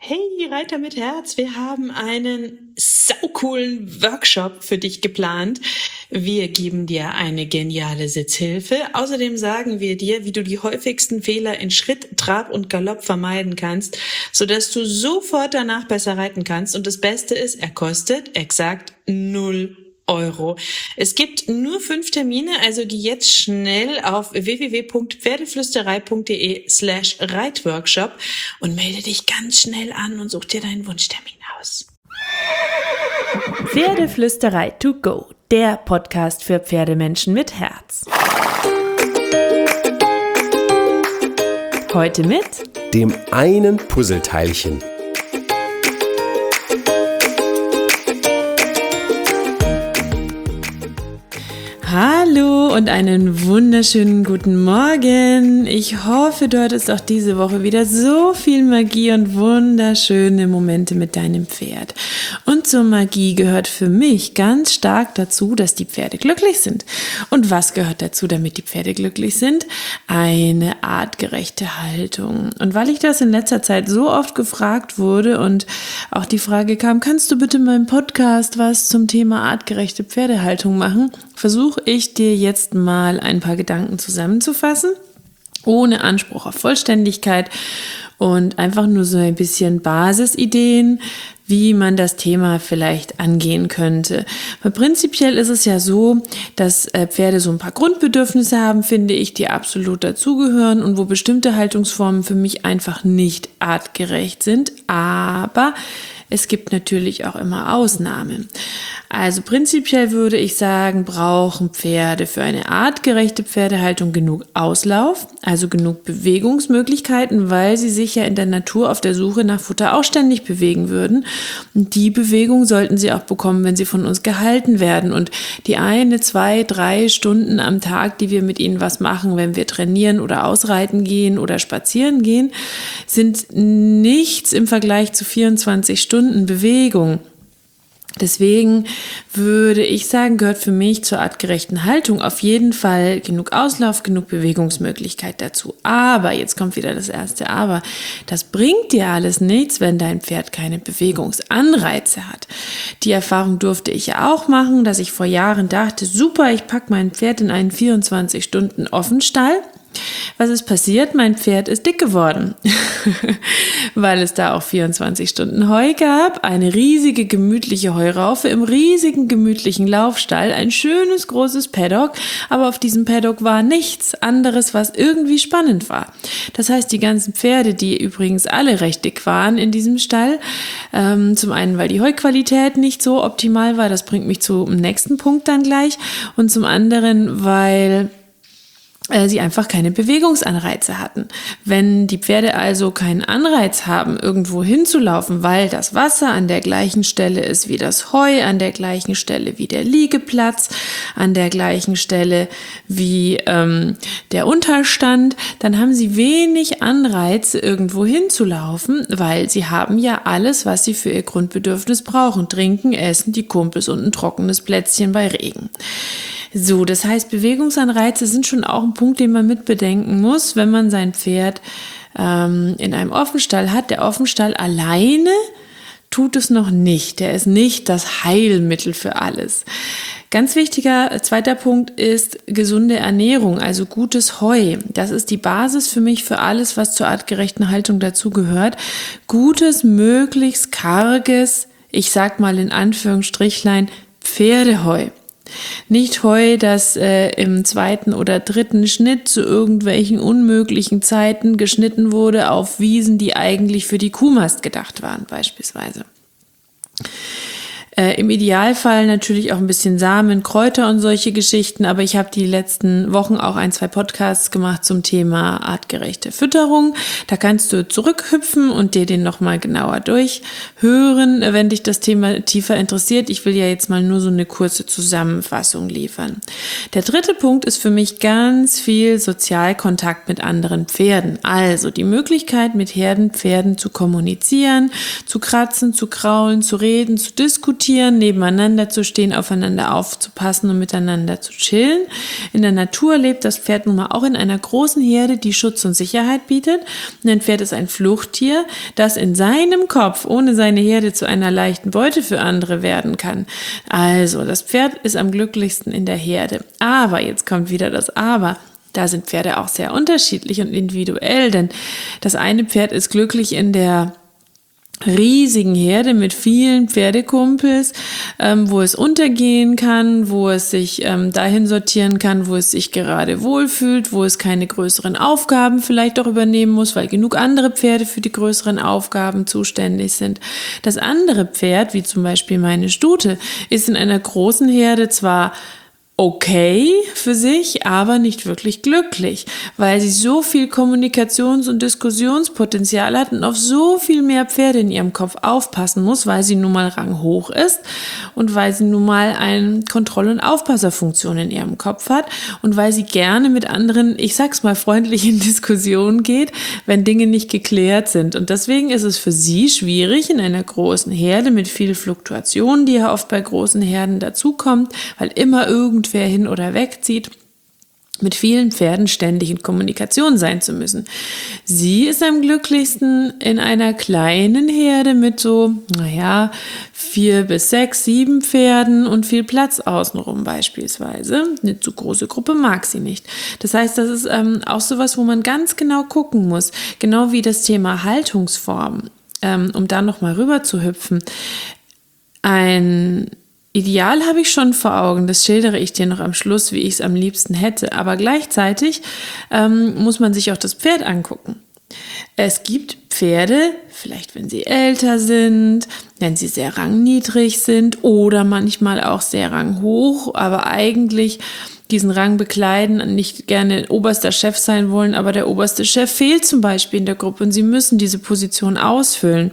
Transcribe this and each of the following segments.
Hey Reiter mit Herz, wir haben einen saucoolen Workshop für dich geplant. Wir geben dir eine geniale Sitzhilfe. Außerdem sagen wir dir, wie du die häufigsten Fehler in Schritt, Trab und Galopp vermeiden kannst, sodass du sofort danach besser reiten kannst. Und das Beste ist, er kostet exakt 0 Euro. Es gibt nur 5 Termine, also geh jetzt schnell auf www.pferdeflüsterei.de/Reitworkshop und melde dich ganz schnell an und such dir deinen Wunschtermin aus. Pferdeflüsterei to go, der Podcast für Pferdemenschen mit Herz. Heute mit dem einen Puzzleteilchen. Hallo und einen wunderschönen guten Morgen. Ich hoffe, du hattest auch diese Woche wieder so viel Magie und wunderschöne Momente mit deinem Pferd. Und zur Magie gehört für mich ganz stark dazu, dass die Pferde glücklich sind. Und was gehört dazu, damit die Pferde glücklich sind? Eine artgerechte Haltung. Und weil ich das in letzter Zeit so oft gefragt wurde und auch die Frage kam, kannst du bitte in meinem Podcast was zum Thema artgerechte Pferdehaltung machen? Versuche ich dir jetzt mal ein paar Gedanken zusammenzufassen, ohne Anspruch auf Vollständigkeit und einfach nur so ein bisschen Basisideen, wie man das Thema vielleicht angehen könnte. Weil prinzipiell ist es ja so, dass Pferde so ein paar Grundbedürfnisse haben, finde ich, die absolut dazugehören und wo bestimmte Haltungsformen für mich einfach nicht artgerecht sind, aber es gibt natürlich auch immer Ausnahmen. Also prinzipiell würde ich sagen, brauchen Pferde für eine artgerechte Pferdehaltung genug Auslauf, also genug Bewegungsmöglichkeiten, weil sie sich ja in der Natur auf der Suche nach Futter auch ständig bewegen würden. Und die Bewegung sollten sie auch bekommen, wenn sie von uns gehalten werden. Und die 1, 2, 3 Stunden am Tag, die wir mit ihnen was machen, wenn wir trainieren oder ausreiten gehen oder spazieren gehen, sind nichts im Vergleich zu 24 Stunden Bewegung. Deswegen würde ich sagen, gehört für mich zur artgerechten Haltung auf jeden Fall genug Auslauf, genug Bewegungsmöglichkeit dazu. Aber, jetzt kommt wieder das erste Aber, das bringt dir alles nichts, wenn dein Pferd keine Bewegungsanreize hat. Die Erfahrung durfte ich ja auch machen, dass ich vor Jahren dachte, super, ich packe mein Pferd in einen 24-Stunden-Offenstall. Was ist passiert? Mein Pferd ist dick geworden, weil es da auch 24 Stunden Heu gab, eine riesige gemütliche Heuraufe im riesigen gemütlichen Laufstall, ein schönes großes Paddock, aber auf diesem Paddock war nichts anderes, was irgendwie spannend war. Das heißt, die ganzen Pferde, die übrigens alle recht dick waren in diesem Stall, zum einen, weil die Heuqualität nicht so optimal war, das bringt mich zum nächsten Punkt dann gleich, und zum anderen, weil sie einfach keine Bewegungsanreize hatten. Wenn die Pferde also keinen Anreiz haben, irgendwo hinzulaufen, weil das Wasser an der gleichen Stelle ist wie das Heu, an der gleichen Stelle wie der Liegeplatz, an der gleichen Stelle wie der Unterstand, dann haben sie wenig Anreize, irgendwo hinzulaufen, weil sie haben ja alles, was sie für ihr Grundbedürfnis brauchen. Trinken, essen, die Kumpels und ein trockenes Plätzchen bei Regen. So, das heißt, Bewegungsanreize sind schon auch ein Punkt, den man mit bedenken muss, wenn man sein Pferd in einem Offenstall hat. Der Offenstall alleine tut es noch nicht. Der ist nicht das Heilmittel für alles. Ganz wichtiger zweiter Punkt ist gesunde Ernährung, also gutes Heu. Das ist die Basis für mich für alles, was zur artgerechten Haltung dazugehört. Gutes, möglichst karges, ich sag mal in Anführungsstrichlein, Pferdeheu. Nicht Heu, das im 2. oder 3. Schnitt zu irgendwelchen unmöglichen Zeiten geschnitten wurde auf Wiesen, die eigentlich für die Kuhmast gedacht waren, beispielsweise. Im Idealfall natürlich auch ein bisschen Samen, Kräuter und solche Geschichten, aber ich habe die letzten Wochen auch 1, 2 Podcasts gemacht zum Thema artgerechte Fütterung. Da kannst du zurückhüpfen und dir den nochmal genauer durchhören, wenn dich das Thema tiefer interessiert. Ich will ja jetzt mal nur so eine kurze Zusammenfassung liefern. Der 3. Punkt ist für mich ganz viel Sozialkontakt mit anderen Pferden. Also die Möglichkeit, mit Herdenpferden zu kommunizieren, zu kratzen, zu kraulen, zu reden, zu diskutieren, Fluchttieren nebeneinander zu stehen, aufeinander aufzupassen und miteinander zu chillen. In der Natur lebt das Pferd nun mal auch in einer großen Herde, die Schutz und Sicherheit bietet. Und ein Pferd ist ein Fluchttier, das in seinem Kopf ohne seine Herde zu einer leichten Beute für andere werden kann. Also, das Pferd ist am glücklichsten in der Herde. Aber, jetzt kommt wieder das Aber. Da sind Pferde auch sehr unterschiedlich und individuell, denn das eine Pferd ist glücklich in der riesigen Herde mit vielen Pferdekumpels, wo es untergehen kann, wo es sich dahin sortieren kann, wo es sich gerade wohlfühlt, wo es keine größeren Aufgaben vielleicht auch übernehmen muss, weil genug andere Pferde für die größeren Aufgaben zuständig sind. Das andere Pferd, wie zum Beispiel meine Stute, ist in einer großen Herde zwar okay für sich, aber nicht wirklich glücklich, weil sie so viel Kommunikations- und Diskussionspotenzial hat und auf so viel mehr Pferde in ihrem Kopf aufpassen muss, weil sie nun mal ranghoch ist und weil sie nun mal eine Kontroll- und Aufpasserfunktion in ihrem Kopf hat und weil sie gerne mit anderen, ich sag's mal freundlich, in Diskussionen geht, wenn Dinge nicht geklärt sind. Und deswegen ist es für sie schwierig in einer großen Herde mit viel Fluktuation, die ja oft bei großen Herden dazukommt, weil immer irgendwer hin oder wegzieht, mit vielen Pferden ständig in Kommunikation sein zu müssen. Sie ist am glücklichsten in einer kleinen Herde mit so, 4 bis 6, 7 Pferden und viel Platz außenrum beispielsweise. Eine zu große Gruppe mag sie nicht. Das heißt, das ist auch sowas, wo man ganz genau gucken muss. Genau wie das Thema Haltungsform, um da nochmal rüber zu hüpfen. Ein Ideal habe ich schon vor Augen, das schildere ich dir noch am Schluss, wie ich es am liebsten hätte, aber gleichzeitig muss man sich auch das Pferd angucken. Es gibt Pferde, vielleicht wenn sie älter sind, wenn sie sehr rangniedrig sind oder manchmal auch sehr ranghoch, aber eigentlich diesen Rang bekleiden und nicht gerne oberster Chef sein wollen, aber der oberste Chef fehlt zum Beispiel in der Gruppe und sie müssen diese Position ausfüllen.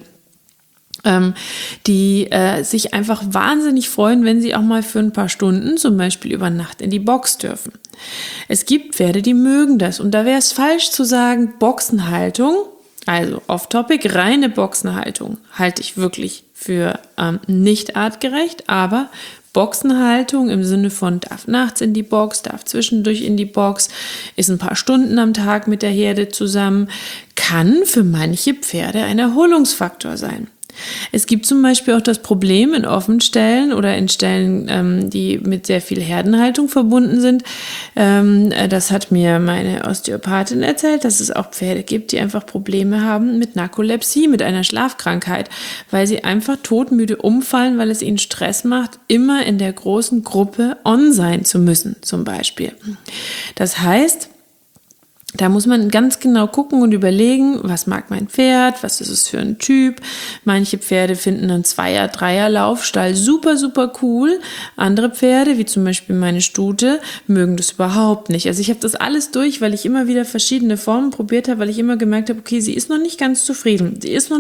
Die sich einfach wahnsinnig freuen, wenn sie auch mal für ein paar Stunden, zum Beispiel über Nacht, in die Box dürfen. Es gibt Pferde, die mögen das und da wäre es falsch zu sagen, Boxenhaltung, also off-topic, reine Boxenhaltung, halte ich wirklich für nicht artgerecht, aber Boxenhaltung im Sinne von darf nachts in die Box, darf zwischendurch in die Box, ist ein paar Stunden am Tag mit der Herde zusammen, kann für manche Pferde ein Erholungsfaktor sein. Es gibt zum Beispiel auch das Problem in Offenstellen oder in Stellen, die mit sehr viel Herdenhaltung verbunden sind. Das hat mir meine Osteopathin erzählt, dass es auch Pferde gibt, die einfach Probleme haben mit Narkolepsie, mit einer Schlafkrankheit, weil sie einfach todmüde umfallen, weil es ihnen Stress macht, immer in der großen Gruppe on sein zu müssen, zum Beispiel. Das heißt, da muss man ganz genau gucken und überlegen, was mag mein Pferd, was ist es für ein Typ. Manche Pferde finden einen 2er-, 3er-Laufstall super, super cool. Andere Pferde, wie zum Beispiel meine Stute, mögen das überhaupt nicht. Also ich habe das alles durch, weil ich immer wieder verschiedene Formen probiert habe, weil ich immer gemerkt habe, okay, sie ist noch nicht ganz zufrieden.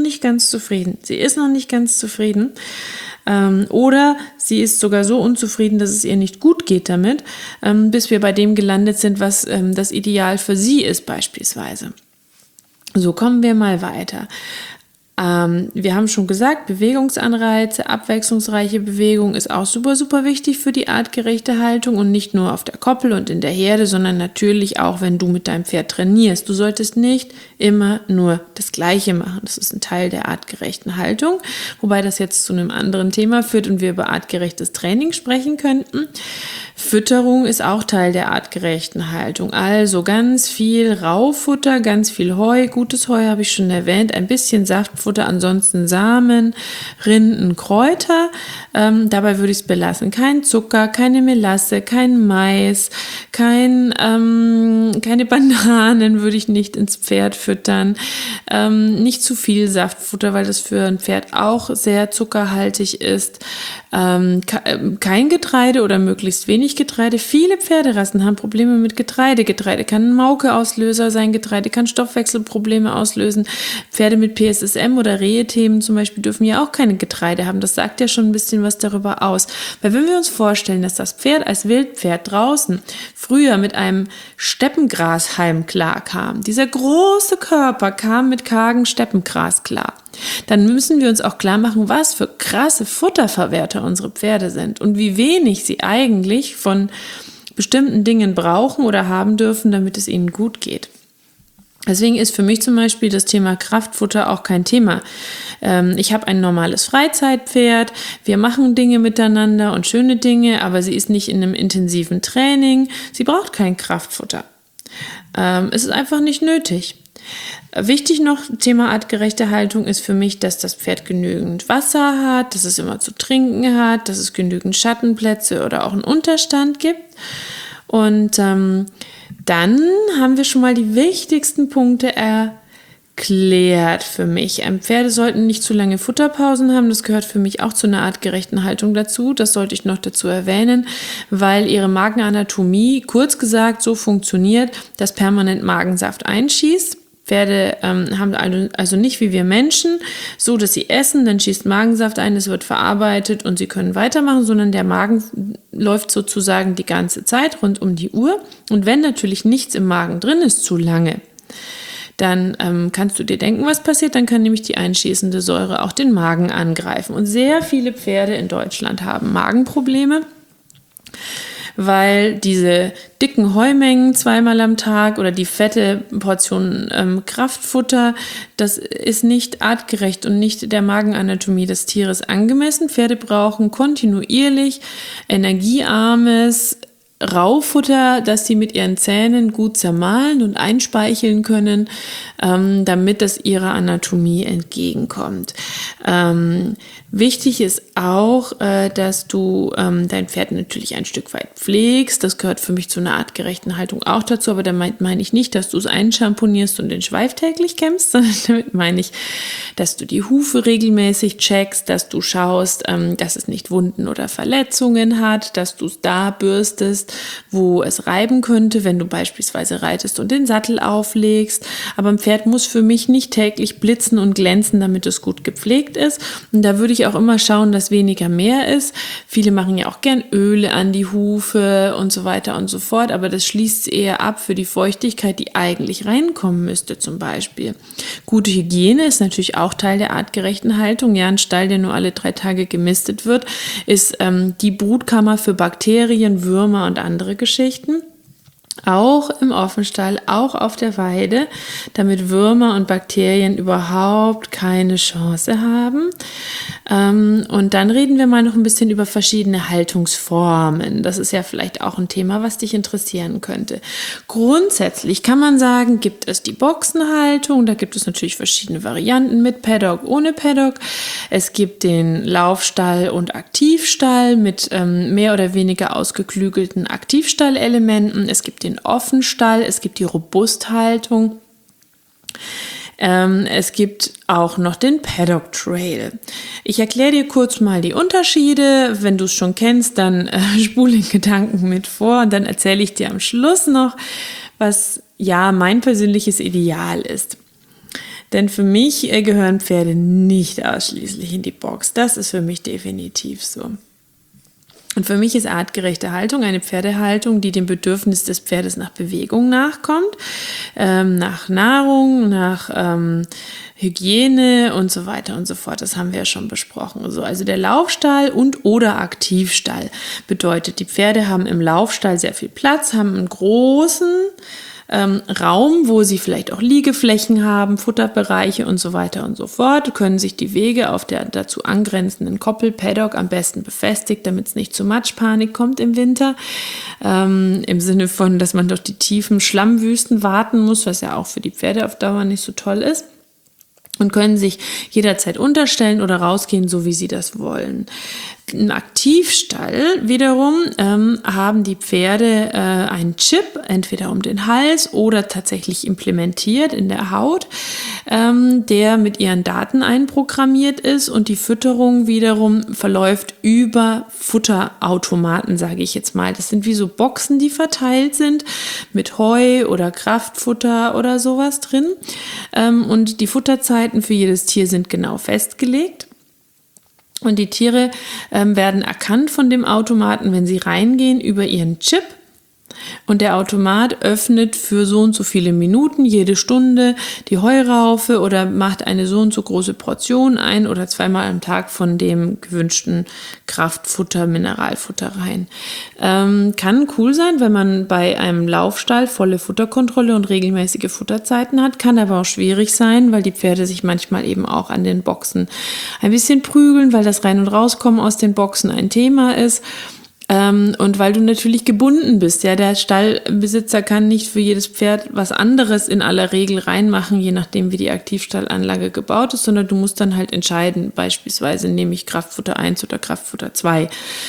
Oder sie ist sogar so unzufrieden, dass es ihr nicht gut geht damit, bis wir bei dem gelandet sind, was das Ideal für sie ist beispielsweise. So, kommen wir mal weiter. Wir haben schon gesagt, Bewegungsanreize, abwechslungsreiche Bewegung ist auch super, super wichtig für die artgerechte Haltung und nicht nur auf der Koppel und in der Herde, sondern natürlich auch, wenn du mit deinem Pferd trainierst. Du solltest nicht immer nur das Gleiche machen. Das ist ein Teil der artgerechten Haltung, wobei das jetzt zu einem anderen Thema führt und wir über artgerechtes Training sprechen könnten. Fütterung ist auch Teil der artgerechten Haltung. Also ganz viel Raufutter, ganz viel Heu. Gutes Heu habe ich schon erwähnt, ein bisschen Saftfutter, ansonsten Samen, Rinden, Kräuter. Dabei würde ich es belassen. Kein Zucker, keine Melasse, kein Mais, keine Bananen würde ich nicht ins Pferd füttern. Nicht zu viel Saftfutter, weil das für ein Pferd auch sehr zuckerhaltig ist. Kein Getreide oder möglichst wenig Getreide. Viele Pferderassen haben Probleme mit Getreide. Getreide kann ein Mauke-Auslöser sein, Getreide kann Stoffwechselprobleme auslösen. Pferde mit PSSM Lamm- oder Rehe-Themen zum Beispiel dürfen ja auch keine Getreide haben. Das sagt ja schon ein bisschen was darüber aus. Weil wenn wir uns vorstellen, dass das Pferd als Wildpferd draußen früher mit einem Steppengrashalm klarkam, dieser große Körper kam mit kargem Steppengras klar, dann müssen wir uns auch klar machen, was für krasse Futterverwerter unsere Pferde sind und wie wenig sie eigentlich von bestimmten Dingen brauchen oder haben dürfen, damit es ihnen gut geht. Deswegen ist für mich zum Beispiel das Thema Kraftfutter auch kein Thema. Ich habe ein normales Freizeitpferd, wir machen Dinge miteinander und schöne Dinge, aber sie ist nicht in einem intensiven Training. Sie braucht kein Kraftfutter. Es ist einfach nicht nötig. Wichtig noch, Thema artgerechte Haltung ist für mich, dass das Pferd genügend Wasser hat, dass es immer zu trinken hat, dass es genügend Schattenplätze oder auch einen Unterstand gibt. Und dann haben wir schon mal die wichtigsten Punkte erklärt für mich. Pferde sollten nicht zu lange Futterpausen haben. Das gehört für mich auch zu einer artgerechten Haltung dazu. Das sollte ich noch dazu erwähnen, weil ihre Magenanatomie, kurz gesagt, so funktioniert, dass permanent Magensaft einschießt. Pferde haben also nicht wie wir Menschen, so dass sie essen, dann schießt Magensaft ein, es wird verarbeitet und sie können weitermachen, sondern der Magen läuft sozusagen die ganze Zeit rund um die Uhr. Und wenn natürlich nichts im Magen drin ist zu lange, dann kannst du dir denken, was passiert. Dann kann nämlich die einschießende Säure auch den Magen angreifen. Und sehr viele Pferde in Deutschland haben Magenprobleme, weil diese dicken Heumengen zweimal am Tag oder die fette Portion Kraftfutter, das ist nicht artgerecht und nicht der Magenanatomie des Tieres angemessen. Pferde brauchen kontinuierlich energiearmes Raufutter, das sie mit ihren Zähnen gut zermahlen und einspeicheln können, damit das ihrer Anatomie entgegenkommt. Wichtig ist auch, dass du dein Pferd natürlich ein Stück weit pflegst. Das gehört für mich zu einer artgerechten Haltung auch dazu, aber damit meine ich nicht, dass du es einschamponierst und den Schweif täglich kämmst, sondern damit meine ich, dass du die Hufe regelmäßig checkst, dass du schaust, dass es nicht Wunden oder Verletzungen hat, dass du es da bürstest, wo es reiben könnte, wenn du beispielsweise reitest und den Sattel auflegst. Aber ein Pferd muss für mich nicht täglich blitzen und glänzen, damit es gut gepflegt ist. Und da würde ich auch immer schauen, dass weniger mehr ist. Viele machen ja auch gern Öle an die Hufe und so weiter und so fort, aber das schließt eher ab für die Feuchtigkeit, die eigentlich reinkommen müsste zum Beispiel. Gute Hygiene ist natürlich auch Teil der artgerechten Haltung. Ja, ein Stall, der nur alle 3 Tage gemistet wird, ist die Brutkammer für Bakterien, Würmer und andere Geschichten. Auch im Offenstall, auch auf der Weide, damit Würmer und Bakterien überhaupt keine Chance haben. Und dann reden wir mal noch ein bisschen über verschiedene Haltungsformen. Das ist ja vielleicht auch ein Thema, was dich interessieren könnte. Grundsätzlich kann man sagen, gibt es die Boxenhaltung. Da gibt es natürlich verschiedene Varianten mit Paddock, ohne Paddock. Es gibt den Laufstall und Aktivstall mit mehr oder weniger ausgeklügelten Aktivstallelementen. Es gibt den Offenstall, es gibt die Robusthaltung. Es gibt auch noch den Paddock Trail. Ich erkläre dir kurz mal die Unterschiede. Wenn du es schon kennst, dann spule in Gedanken mit vor und dann erzähle ich dir am Schluss noch, was ja mein persönliches Ideal ist. Denn für mich gehören Pferde nicht ausschließlich in die Box. Das ist für mich definitiv so. Und für mich ist artgerechte Haltung eine Pferdehaltung, die dem Bedürfnis des Pferdes nach Bewegung nachkommt, nach Nahrung, nach Hygiene und so weiter und so fort. Das haben wir ja schon besprochen. Also der Laufstall und oder Aktivstall bedeutet, die Pferde haben im Laufstall sehr viel Platz, haben einen großen Raum, wo sie vielleicht auch Liegeflächen haben, Futterbereiche und so weiter und so fort, können sich die Wege auf der dazu angrenzenden Koppel, Paddock, am besten befestigt, damit es nicht zu Matschpanik kommt im Winter, im Sinne von, dass man durch die tiefen Schlammwüsten warten muss, was ja auch für die Pferde auf Dauer nicht so toll ist. Und können sich jederzeit unterstellen oder rausgehen, so wie sie das wollen. Im Aktivstall wiederum haben die Pferde einen Chip, entweder um den Hals oder tatsächlich implementiert in der Haut, der mit ihren Daten einprogrammiert ist, und die Fütterung wiederum verläuft über Futterautomaten, sage ich jetzt mal. Das sind wie so Boxen, die verteilt sind mit Heu oder Kraftfutter oder sowas drin. Und die Futterzeiten für jedes Tier sind genau festgelegt. Und die Tiere werden erkannt von dem Automaten, wenn sie reingehen, über ihren Chip. Und der Automat öffnet für so und so viele Minuten jede Stunde die Heuraufe oder macht eine so und so große Portion ein oder zweimal am Tag von dem gewünschten Kraftfutter, Mineralfutter rein. Kann cool sein, wenn man bei einem Laufstall volle Futterkontrolle und regelmäßige Futterzeiten hat, kann aber auch schwierig sein, weil die Pferde sich manchmal eben auch an den Boxen ein bisschen prügeln, weil das Rein- und Rauskommen aus den Boxen ein Thema ist. Und weil du natürlich gebunden bist, ja, der Stallbesitzer kann nicht für jedes Pferd was anderes in aller Regel reinmachen, je nachdem wie die Aktivstallanlage gebaut ist, sondern du musst dann halt entscheiden, beispielsweise nehme ich Kraftfutter 1 oder Kraftfutter 2.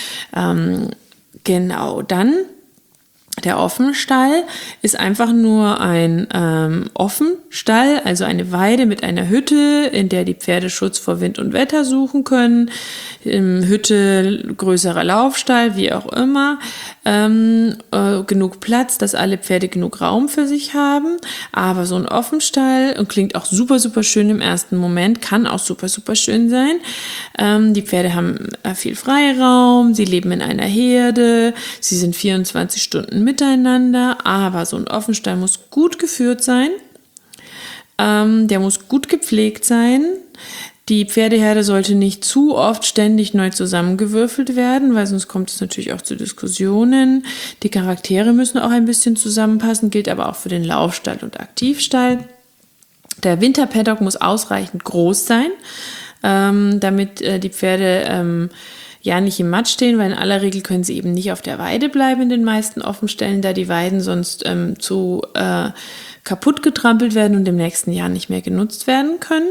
Genau, dann der Offenstall ist einfach nur ein Offenstall, also eine Weide mit einer Hütte, in der die Pferde Schutz vor Wind und Wetter suchen können. Hütte, größerer Laufstall, wie auch immer. Genug Platz, dass alle Pferde genug Raum für sich haben. Aber so ein Offenstall, und klingt auch super, super schön im ersten Moment, kann auch super, super schön sein. Die Pferde haben viel Freiraum, sie leben in einer Herde, sie sind 24 Stunden miteinander, aber so ein Offenstall muss gut geführt sein, der muss gut gepflegt sein. Die Pferdeherde sollte nicht zu oft ständig neu zusammengewürfelt werden, weil sonst kommt es natürlich auch zu Diskussionen. Die Charaktere müssen auch ein bisschen zusammenpassen, gilt aber auch für den Laufstall und Aktivstall. Der Winterpaddock muss ausreichend groß sein, damit die Pferde ja nicht im Matsch stehen, weil in aller Regel können sie eben nicht auf der Weide bleiben in den meisten Offenstellen, da die Weiden sonst zu kaputt getrampelt werden und im nächsten Jahr nicht mehr genutzt werden können.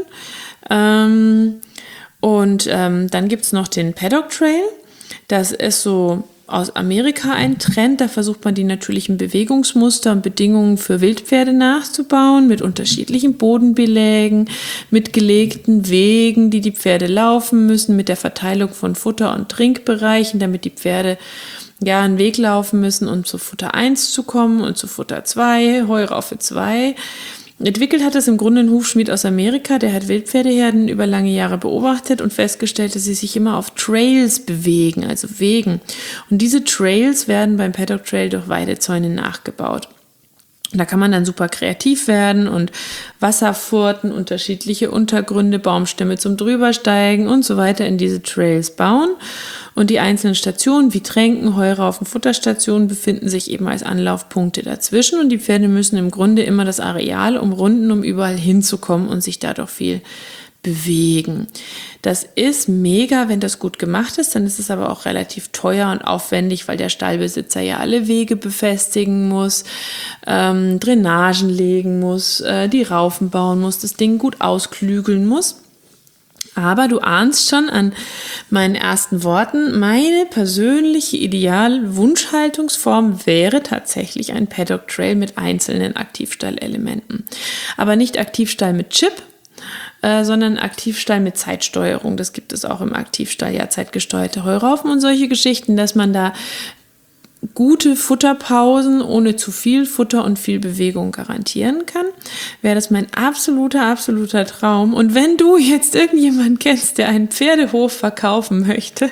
Dann gibt es noch den Paddock Trail. Das ist so aus Amerika ein Trend. Da versucht man die natürlichen Bewegungsmuster und Bedingungen für Wildpferde nachzubauen mit unterschiedlichen Bodenbelägen, mit gelegten Wegen, die die Pferde laufen müssen, mit der Verteilung von Futter- und Trinkbereichen, damit die Pferde ja einen Weg laufen müssen, um zu Futter 1 zu kommen und zu Futter 2, Heuraufe 2. Entwickelt hat es im Grunde ein Hufschmied aus Amerika, der hat Wildpferdeherden über lange Jahre beobachtet und festgestellt, dass sie sich immer auf Trails bewegen, also Wegen. Und diese Trails werden beim Paddock Trail durch Weidezäune nachgebaut. Da kann man dann super kreativ werden und Wasserfurten, unterschiedliche Untergründe, Baumstämme zum Drübersteigen und so weiter in diese Trails bauen. Und die einzelnen Stationen wie Tränken, Heuraufen, Futterstationen befinden sich eben als Anlaufpunkte dazwischen. Und die Pferde müssen im Grunde immer das Areal umrunden, um überall hinzukommen und sich dadurch viel bewegen. Das ist mega, wenn das gut gemacht ist, dann ist es aber auch relativ teuer und aufwendig, weil der Stallbesitzer ja alle Wege befestigen muss, Drainagen legen muss, die Raufen bauen muss, das Ding gut ausklügeln muss. Aber du ahnst schon an meinen ersten Worten, meine persönliche Ideal-Wunschhaltungsform wäre tatsächlich ein Paddock Trail mit einzelnen Aktivstallelementen. Aber nicht Aktivstall mit Chip, sondern Aktivstall mit Zeitsteuerung. Das gibt es auch im Aktivstall, ja, zeitgesteuerte Heuraufen und solche Geschichten, dass man da gute Futterpausen ohne zu viel Futter und viel Bewegung garantieren kann, wäre das mein absoluter Traum. Und wenn du jetzt irgendjemanden kennst, der einen Pferdehof verkaufen möchte,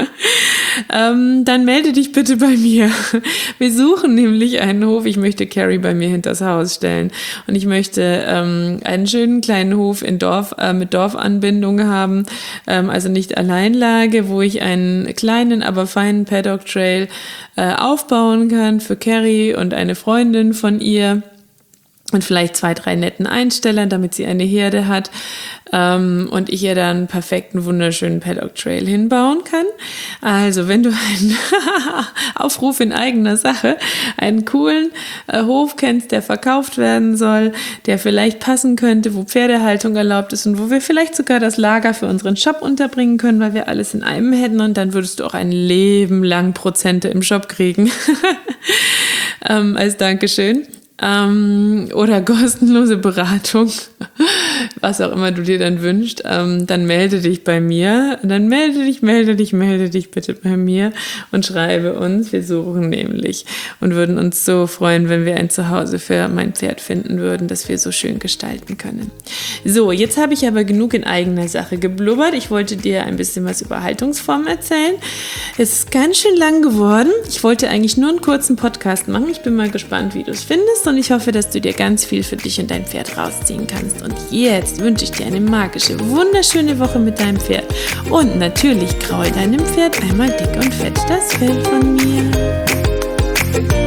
dann melde dich bitte bei mir. Wir suchen nämlich einen Hof. Ich möchte Carrie bei mir hinters Haus stellen und ich möchte einen schönen kleinen Hof in Dorf mit Dorfanbindung haben, also nicht Alleinlage, wo ich einen kleinen, aber feinen Paddock Trail aufbauen kann für Carrie und eine Freundin von ihr. und vielleicht 2, 3 netten Einstellern, damit sie eine Herde hat und ich ihr dann einen perfekten, wunderschönen Paddock Trail hinbauen kann. Also wenn du einen Aufruf in eigener Sache, einen coolen Hof kennst, der verkauft werden soll, der vielleicht passen könnte, wo Pferdehaltung erlaubt ist und wo wir vielleicht sogar das Lager für unseren Shop unterbringen können, weil wir alles in einem hätten, und dann würdest du auch ein Leben lang Prozente im Shop kriegen als Dankeschön. Oder kostenlose Beratung, was auch immer du dir dann wünschst, dann melde dich bei mir. Dann melde dich bitte bei mir und schreibe uns. Wir suchen nämlich und würden uns so freuen, wenn wir ein Zuhause für mein Pferd finden würden, das wir so schön gestalten können. So, jetzt habe ich aber genug in eigener Sache geblubbert. Ich wollte dir ein bisschen was über Haltungsformen erzählen. Es ist ganz schön lang geworden. Ich wollte eigentlich nur einen kurzen Podcast machen. Ich bin mal gespannt, wie du es findest, und ich hoffe, dass du dir ganz viel für dich und dein Pferd rausziehen kannst. Und jetzt wünsche ich dir eine magische, wunderschöne Woche mit deinem Pferd. Und natürlich kraul deinem Pferd einmal dick und fett das Fell von mir.